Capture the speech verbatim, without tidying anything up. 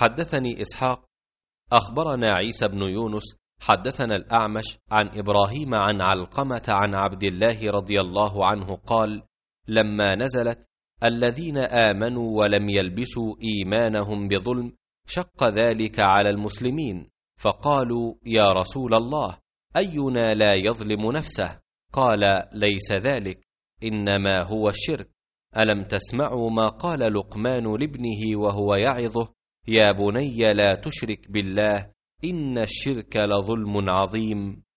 حدثني إسحاق أخبرنا عيسى بن يونس حدثنا الأعمش عن إبراهيم عن علقمة عن عبد الله رضي الله عنه قال: لما نزلت الذين آمنوا ولم يلبسوا إيمانهم بظلم شق ذلك على المسلمين، فقالوا: يا رسول الله، أينا لا يظلم نفسه؟ قال: ليس ذلك، إنما هو الشرك. ألم تسمعوا ما قال لقمان لابنه وهو يعظه: يا بني لا تشرك بالله إن الشرك لظلم عظيم.